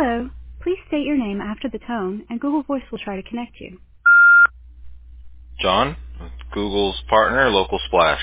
Hello. Please state your name after the tone, and Google Voice will try to connect you. John, with Google's partner, Local Splash.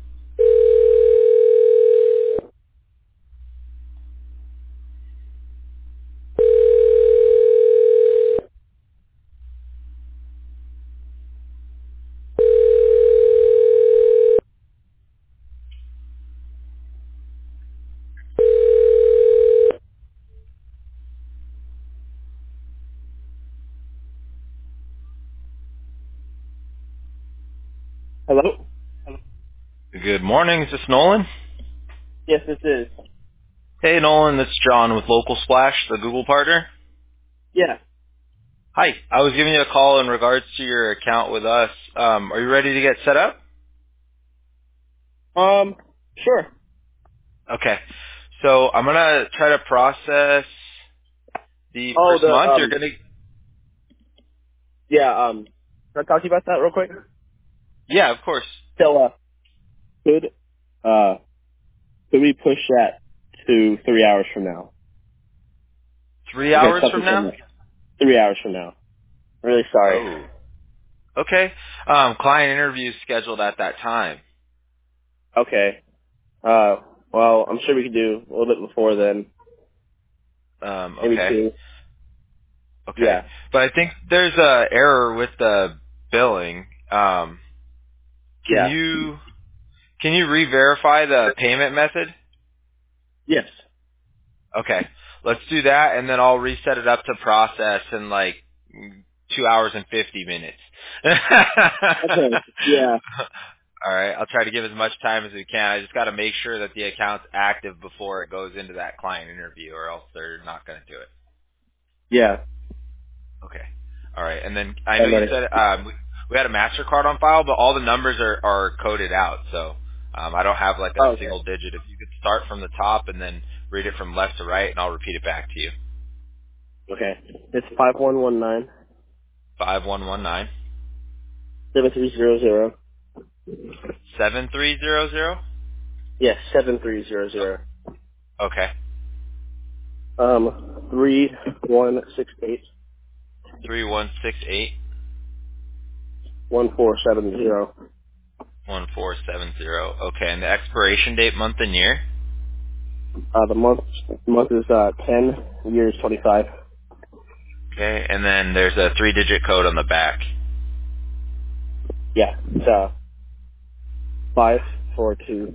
Hello? Good morning. Is this Nolan? Yes, this is. Hey, Nolan. It's John with Local Splash, the Google partner. Yeah. Hi. I was giving you a call in regards to your account with us. Are you ready to get set up? Sure. Okay. So I'm gonna try to process the Oh, first month. You're the, gonna. yeah, can I talk to you about that real quick? Yeah, of course. So, could, uh, could we push that to 3 hours from now? 3 Because hours from something came now. up. 3 hours from now. I'm really sorry. Oh. Okay. Client interview scheduled at that time. Okay. Well, I'm sure we could do a little bit before then. Maybe Okay. 2. Okay. Yeah. But I think there's a error with the billing. Can Yeah. you re-verify the payment method? Yes. Okay. Let's do that, and then I'll reset it up to process in like 2 hours and 50 minutes. Okay. Yeah. All right. I'll try to give as much time as we can. I just got to make sure that the account's active before it goes into that client interview, or else they're not going to do it. Yeah. Okay. All right. And then I know I'm you ready. said we had a MasterCard on file, but all the numbers are coded out. So I don't have like a Oh, okay. single digit. If you could start from the top and then read it from left to right, and I'll repeat it back to you. Okay. It's 5119 5119 7300. 7300. Yes, 7300. Okay. 3168 3168 1470. 1470. Okay. And the expiration date, month and year. The month is 10 years 25. Okay. And then there's a 3-digit code on the back. Yeah, it's 542.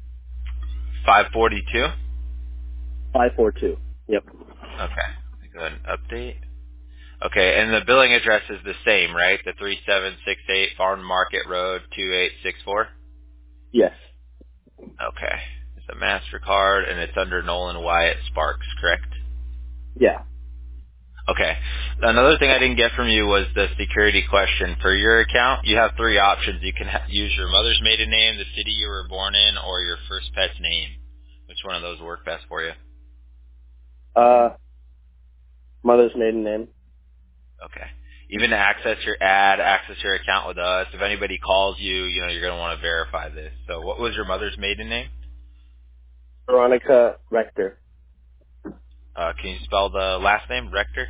542. 542. Yep. Okay. Go ahead and update. Okay, and the billing address is the same, right? The 3768 Farm Market Road 2864? Yes. Okay. It's a MasterCard, and it's under Nolan Wyatt Sparks, correct? Yeah. Okay. Another thing I didn't get from you was the security question. For your account, you have 3 options. You can use your mother's maiden name, the city you were born in, or your first pet's name. Which one of those work best for you? Uh, mother's maiden name. Okay. Even to access your account with us, if anybody calls you, you're going to want to verify this. So what was your mother's maiden name? Veronica Rector. Can you spell the last name, Rector?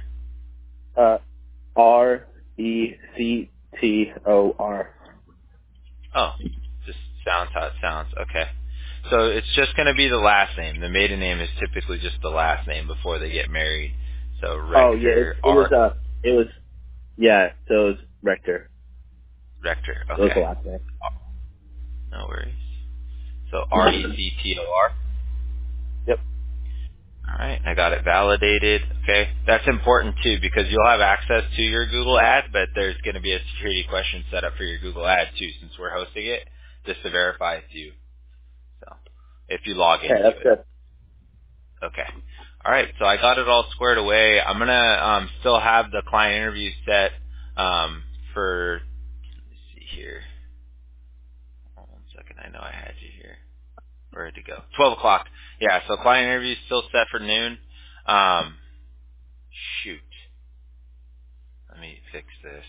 Rector. Oh, just sounds how it sounds. Okay. So it's just going to be the last name. The maiden name is typically just the last name before they get married. So Oh, yeah, Rector, it was, yeah, so it was Rector. Rector. It was Okay. the last name. No worries. So Rector. Yep. All right, I got it validated. Okay, that's important too because you'll have access to your Google ad, but there's going to be a security question set up for your Google ad too, since we're hosting it, just to verify it's you. So, if you log Okay, into that's it, good. okay. All right, so I got it all squared away. I'm gonna still have the client interview set for. Let's see here. Hold on 1 second. I know I had you here. Where'd it go? 12 o'clock. Yeah, so client interview is still set for noon. Um, shoot. Let me fix this.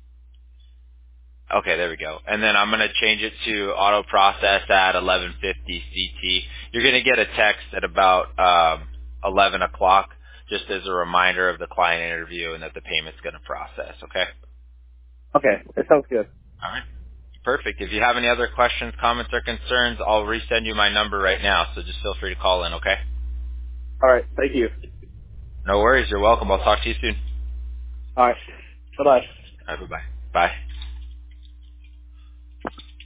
Okay, there we go. And then I'm going to change it to auto process at 11:50 CT. You're going to get a text at about 11 o'clock just as a reminder of the client interview and that the payment's going to process. Okay. Okay, that sounds good. All right. Perfect. If you have any other questions, comments, or concerns, I'll resend you my number right now. So just feel free to call in. Okay. All right, thank you. No worries. You're welcome. I'll talk to you soon. All right, bye-bye. All right. Bye-bye. Bye.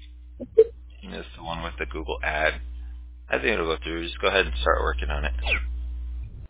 And this is the one with the Google ad. I think it'll go through. Just go ahead and start working on it.